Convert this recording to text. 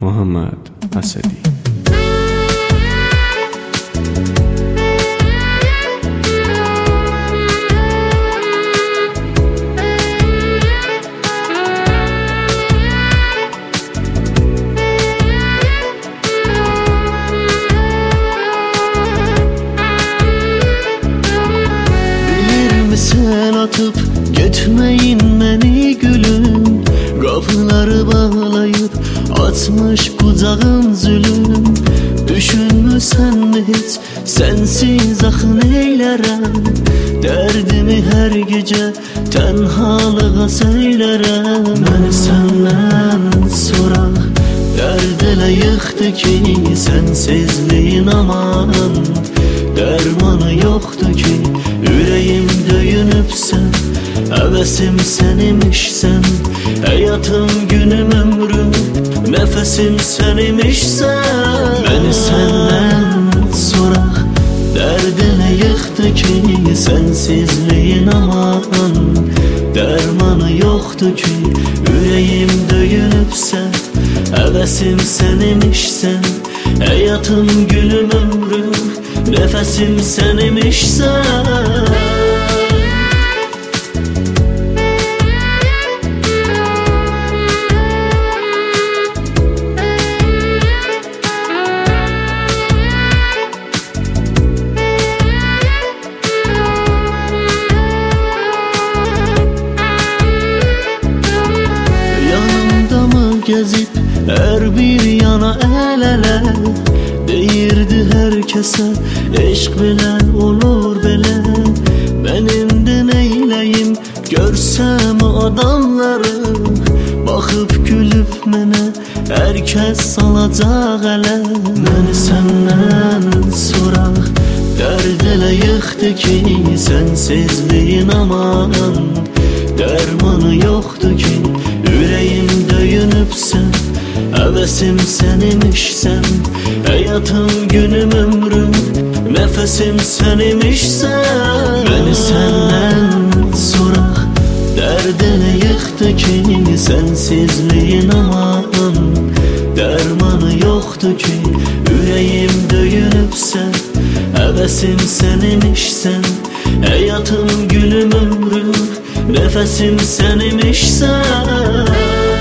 Muhammed Asadi. Sen atıp gitmeyin beni gülüm, kapıları bağlayıp atmış kucağın zulüm. Düşünmüsən mi hiç sensiz axın eylərəm, dərdimi hər gecə tənhalığa söylərəm. Məni səndən soraq dərd elə yıxdı ki, sensizliyin aman dərmanı yoxdur ki. Ürəyim döyünübsən, həvəsim sən imişsən, həyatım, günüm, ömrüm, nəfəsim sən imişsən. Məni səndən soraq dərd elə yıxdı ki, sensizliyin aman dərmanı yoxdur ki. Ürəyim döyünübsən, həvəsim sən imişsən, həyatım, günüm, ömrüm, nəfəsim sən imişsən. Yanımda mı gezip hər bir yana əl-ələ, deyirdi hər kəsə eşq belə olur belə. Mənim də neyləyim görsəm o adamları, baxıb gülüb mənə hər kəs salacaq ələ. Məni səndən soraq dərd elə yıxdı ki, sensizliyin aman dərmanı yoxdur ki. Ürəyim döyünübsən, həvəsim sən imişsən, həyatım, günüm, ömrüm, nəfəsim sən imişsən. Məni səndən soraq dərd elə yıxdı ki, sensizliyin aman dərmanı yoxdur ki. Ürəyim döyünübsən, həvəsim sən imişsən, həyatım, günüm, ömrüm, nəfəsim sən imişsən.